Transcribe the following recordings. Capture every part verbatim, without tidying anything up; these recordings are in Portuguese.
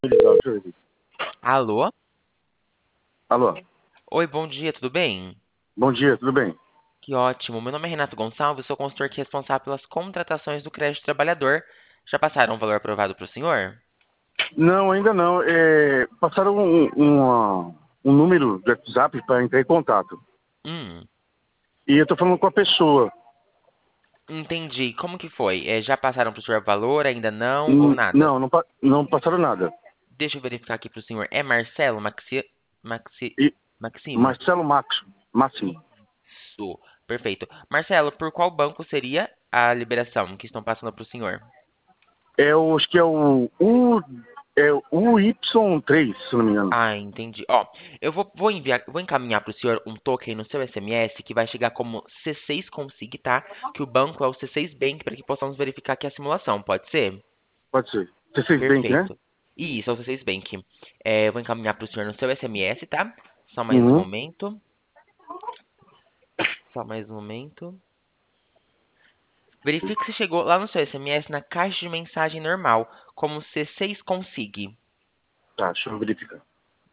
Deixa eu ver aqui. Alô? Alô, Oi, bom dia, tudo bem? bom dia, tudo bem? Que ótimo. Meu nome é Renato Gonçalves, sou consultor aqui responsável pelas contratações do crédito trabalhador. Já passaram o valor aprovado para o senhor? Não, ainda não. É, passaram um, uma- um número de WhatsApp para entrar em contato. Hum, E eu tô falando com a pessoa. entendi. Como que foi? É, já passaram para o senhor o valor, ainda não, ou Hum, nada? Não, não, pa- não passaram nada. Deixa eu verificar aqui para o senhor. É Marcelo Maxi... Maxi... E Maximo? Marcelo Max, Máximo. Isso. Perfeito. Marcelo, por qual banco seria a liberação que estão passando para o senhor? É o, acho que é o U, é o U Y três, se não me engano. Ah, entendi. Ó, eu vou, vou enviar, vou encaminhar para o senhor um token no seu S M S que vai chegar como C seis Consig, tá? Que o banco é o C seis Bank para que possamos verificar aqui a simulação, pode ser? Pode ser. C seis Bank, né? Perfeito. Isso, é o C seis Bank. É, eu vou encaminhar para o senhor no seu S M S, tá? Só mais um Uhum. momento. Só mais um momento. Verifique se chegou lá no seu S M S na caixa de mensagem normal, como C seis Consig. Tá, deixa eu verificar.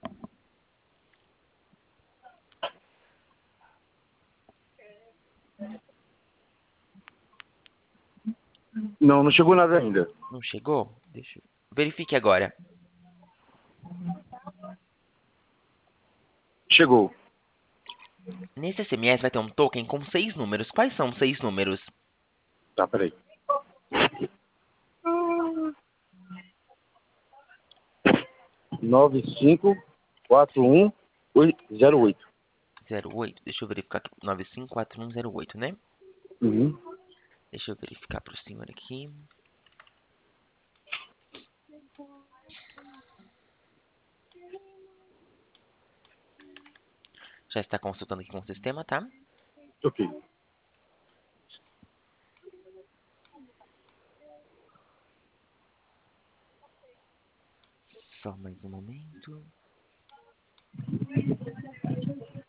Não, não chegou nada ainda. Não chegou? Deixa eu... Verifique agora. Chegou. Nesse S M S vai ter um token com seis números. Quais são os seis números? Tá, peraí. Nove cinco quatro um zero oito. Zero oito. Deixa eu verificar aqui. nove cinco quatro um zero oito, né? Uhum. Deixa eu verificar para o senhor aqui. Já está consultando aqui com o sistema, tá? Ok. Só mais um momento.